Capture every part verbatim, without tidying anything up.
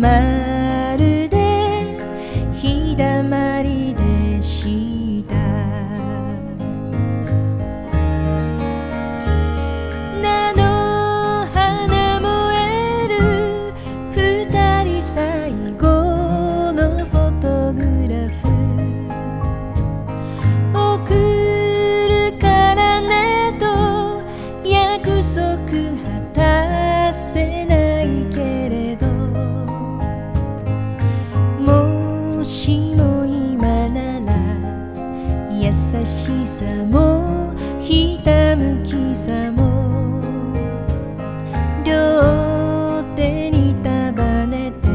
まるで日だまりでした菜の花燃える二人最後のフォトグラフ送るからねと約束果たせないけれどもしも今なら優しさもひたむきさも両手に束ねて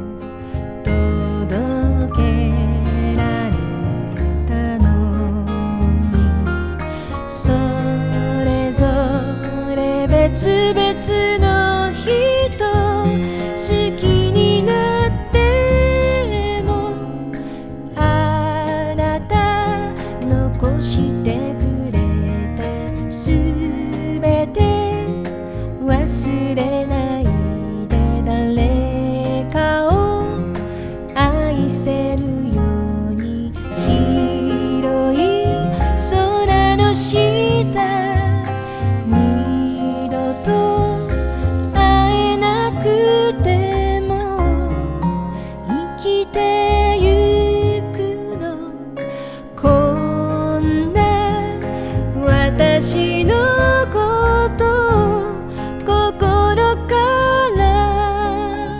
届けられたのにそれぞれ別々の人好きになってもあなた残してくれたすべて忘れないで誰かを愛せるように広い空の下二度と会えなくても生きてゆくのこんな私のことを心から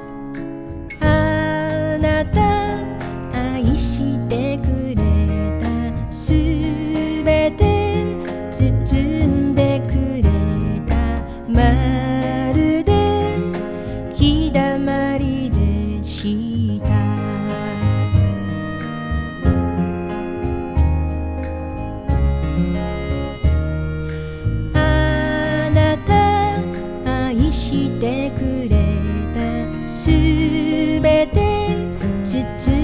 あなた愛してくれたすべて包んでくれたまるで日だまりでしたあなた愛してくれたすべて包